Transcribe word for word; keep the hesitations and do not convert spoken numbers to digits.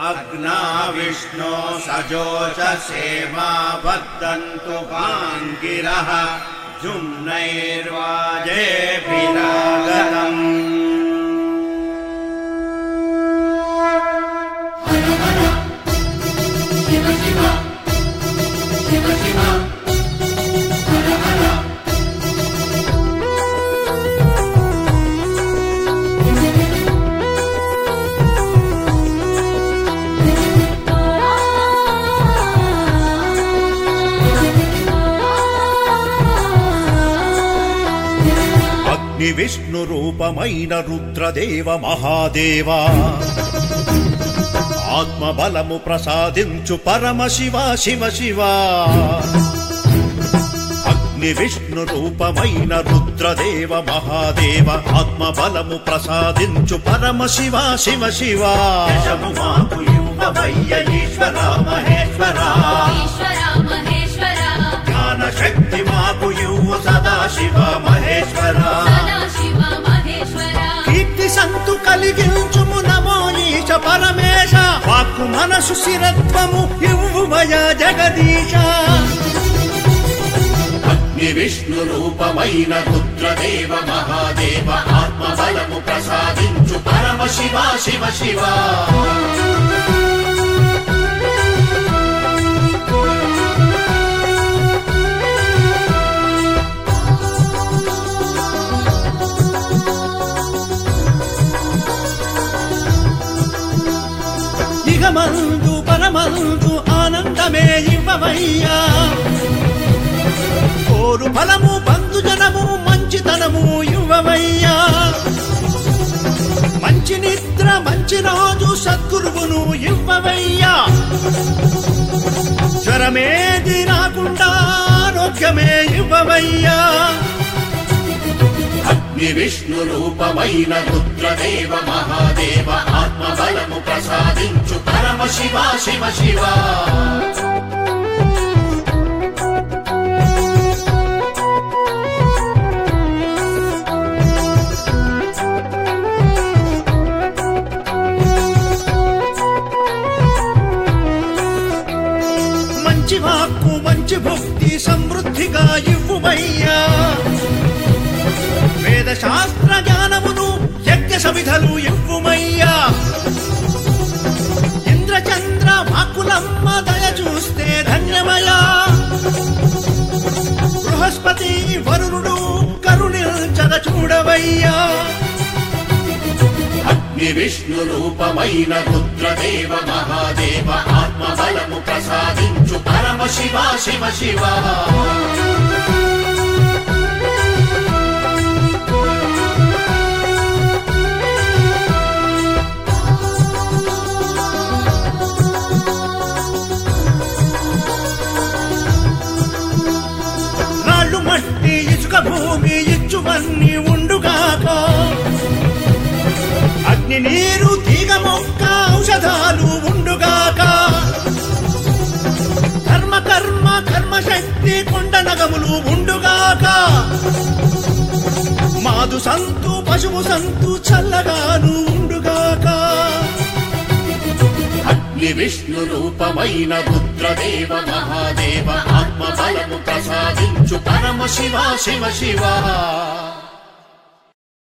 अग्ना विष्णो सजोषसेमा वर्धन्तु भाङ्गिरः जुम्नैर्वाजेभिरागतम्। విష్ణు రూపమైన రుద్రదేవ మహాదేవా ఆత్మబలము ప్రసాదించు పరమశివ శివ శివ అగ్ని విష్ణు రూపమైన రుద్రదేవ మహాదేవ ఆత్మబలము ప్రసాదించు పరమశివ శివ శివ యశము మాకు ఇవ్వవయ్య ఈశ్వర మహేశ్వర జ్ఞాన శక్తి మాకు ఇవ్వు సదాశివ మహేశ్వర కీర్తి సంతు కలిగించుము నమో ఈశ పరమేశ వాక్కు మనసు శిరత్వము ఇవ్వుమయ జగదీశ అగ్ని విష్ణు రూపమైన రుద్రదేవ మహాదేవ ఆత్మబలము ప్రసాదించు పరమశివ శివ శివ ఇహమందు పరమందు ఆనందమే ఇవ్వవయ్యా కోరు ఫలము బంధుజనము మంచితనము ఇవ్వవయ్యా మంచి నిద్ర మంచి రోజు సద్గురువును ఇవ్వవయ్యా జ్వరమేది రాకుండా ఆరోగ్యమే ఇవ్వవయ్యా అగ్ని విష్ణు రూపమైన రుద్రదేవ మహాదేవ ఆత్మబలము ప్రసాదించు పరమశివ శివ శివ మంచి వాక్కు మంచి భక్తి సమృద్ధిగా ఇవ్వుమయ్యా వేద శాస్త్ర జ్ఞానమును యజ్ఞ సవిధలు ఇవ్వుమయ్యా ఇంద్రచంద్ర వాక్కులమ్మ దయ చూస్తే ధన్యమయా బృహస్పతి వరుణుడు కరుణించగ చూడవయ్యా అగ్ని విష్ణు రూపమైన రుద్రదేవ మహాదేవ ఆత్మబలము ప్రసాదించు పరమశివ శివ శివ రాళ్ళు మట్టి ఇసుక భూమి ఇచ్చువన్నీ ఉండుగాక అగ్ని నీరు తీగ మొక్క ఔషధాలు ఉండుగాక కర్మ కర్మ కర్మశక్తి కొండ నగములు ఉండుగాక మాదు సంతు పశువు సంతు చల్లగాను ఉండుగాక అగ్ని విష్ణు రూపమైన రుద్రదేవ మహాదేవ ఆత్మబలము ప్రసాదించు పరమశివ శివ శివ